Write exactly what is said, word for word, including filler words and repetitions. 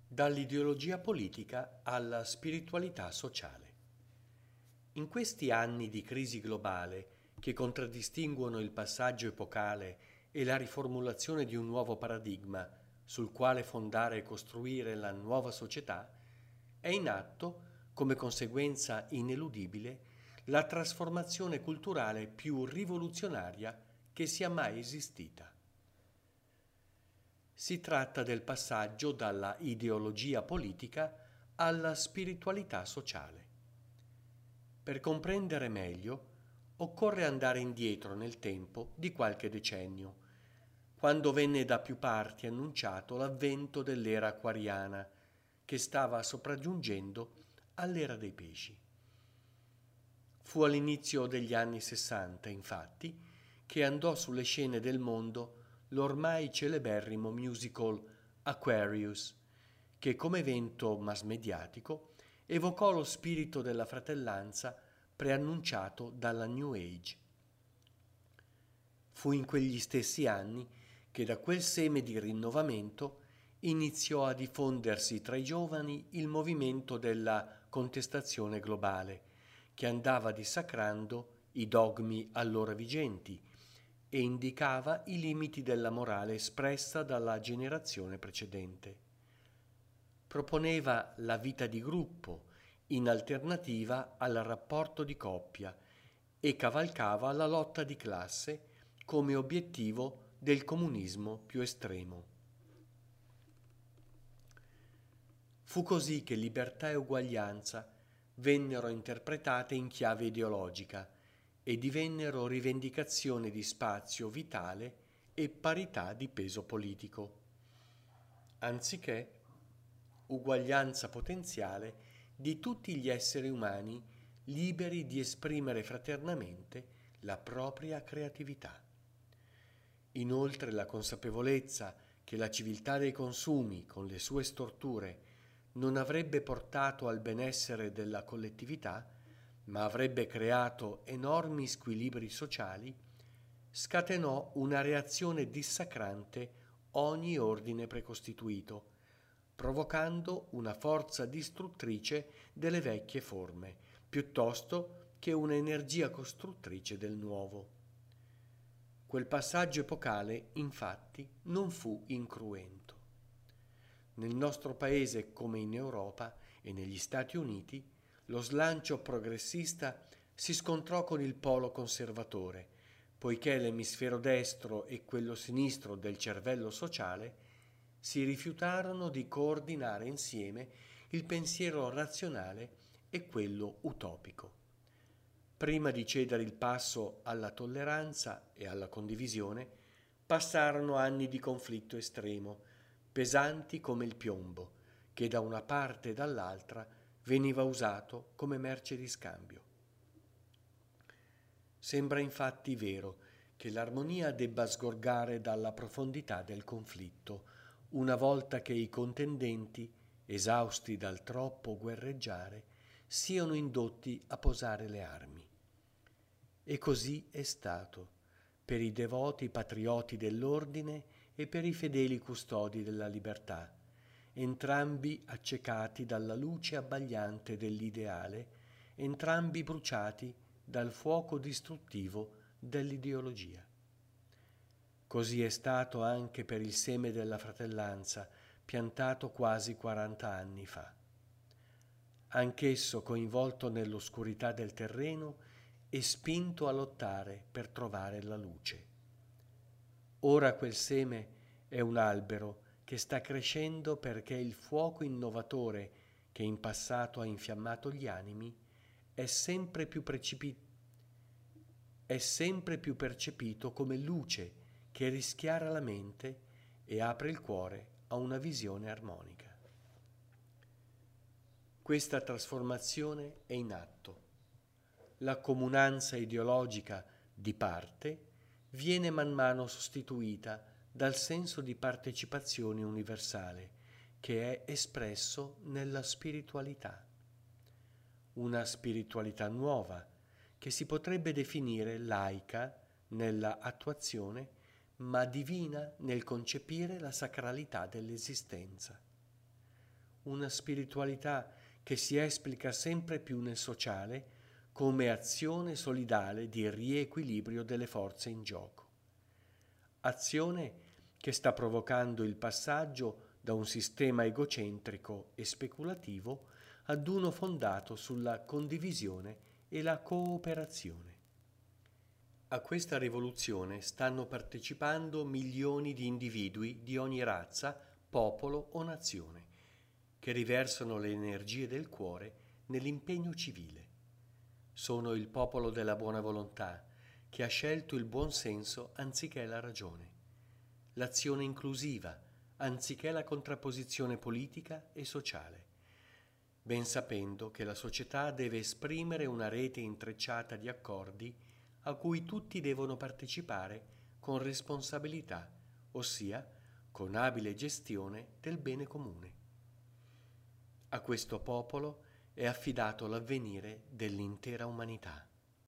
Dall'ideologia politica alla spiritualità sociale. In questi anni di crisi globale che contraddistinguono il passaggio epocale e la riformulazione di un nuovo paradigma sul quale fondare e costruire la nuova società, è in atto, come conseguenza ineludibile, la trasformazione culturale più rivoluzionaria che sia mai esistita. Si tratta del passaggio dalla ideologia politica alla spiritualità sociale. Per comprendere meglio, occorre andare indietro nel tempo di qualche decennio, quando venne da più parti annunciato l'avvento dell'era acquariana, che stava sopraggiungendo all'era dei pesci. Fu all'inizio degli anni Sessanta, infatti, che andò sulle scene del mondo l'ormai celeberrimo musical Aquarius, che come evento mass-mediatico evocò lo spirito della fratellanza preannunciato dalla New Age. Fu in quegli stessi anni che da quel seme di rinnovamento iniziò a diffondersi tra i giovani il movimento della contestazione globale, che andava dissacrando i dogmi allora vigenti e indicava i limiti della morale espressa dalla generazione precedente. Proponeva la vita di gruppo in alternativa al rapporto di coppia e cavalcava la lotta di classe come obiettivo del comunismo più estremo. Fu così che libertà e uguaglianza vennero interpretate in chiave ideologica e divennero rivendicazione di spazio vitale e parità di peso politico, anziché uguaglianza potenziale di tutti gli esseri umani liberi di esprimere fraternamente la propria creatività. Inoltre la consapevolezza che la civiltà dei consumi, con le sue storture, non avrebbe portato al benessere della collettività, ma avrebbe creato enormi squilibri sociali, scatenò una reazione dissacrante ogni ordine precostituito, provocando una forza distruttrice delle vecchie forme, piuttosto che un'energia costruttrice del nuovo. Quel passaggio epocale, infatti, non fu incruento. Nel nostro paese, come in Europa e negli Stati Uniti, lo slancio progressista si scontrò con il polo conservatore, poiché l'emisfero destro e quello sinistro del cervello sociale si rifiutarono di coordinare insieme il pensiero razionale e quello utopico. Prima di cedere il passo alla tolleranza e alla condivisione, passarono anni di conflitto estremo, pesanti come il piombo, che da una parte e dall'altra veniva usato come merce di scambio. Sembra infatti vero che l'armonia debba sgorgare dalla profondità del conflitto, una volta che i contendenti, esausti dal troppo guerreggiare, siano indotti a posare le armi. E così è stato per i devoti patrioti dell'ordine e per i fedeli custodi della libertà, entrambi accecati dalla luce abbagliante dell'ideale, entrambi bruciati dal fuoco distruttivo dell'ideologia. Così è stato anche per il seme della fratellanza, piantato quasi quaranta anni fa. Anch'esso coinvolto nell'oscurità del terreno e spinto a lottare per trovare la luce. Ora quel seme è un albero che sta crescendo perché il fuoco innovatore che in passato ha infiammato gli animi è sempre più precipitato è sempre più percepito come luce che rischiara la mente e apre il cuore a una visione armonica. Questa trasformazione è in atto. La comunanza ideologica di parte viene man mano sostituita dal senso di partecipazione universale che è espresso nella spiritualità. Una spiritualità nuova che si potrebbe definire laica nella attuazione, ma divina nel concepire la sacralità dell'esistenza. una spiritualità che si esplica sempre più nel sociale come azione solidale di riequilibrio delle forze in gioco. Azione che sta provocando il passaggio da un sistema egocentrico e speculativo ad uno fondato sulla condivisione e la cooperazione. A questa rivoluzione stanno partecipando milioni di individui di ogni razza, popolo o nazione, che riversano le energie del cuore nell'impegno civile. Sono il popolo della buona volontà, che ha scelto il buon senso anziché la ragione, l'azione inclusiva anziché la contrapposizione politica e sociale, ben sapendo che la società deve esprimere una rete intrecciata di accordi a cui tutti devono partecipare con responsabilità, ossia con abile gestione del bene comune. A questo popolo è affidato l'avvenire dell'intera umanità.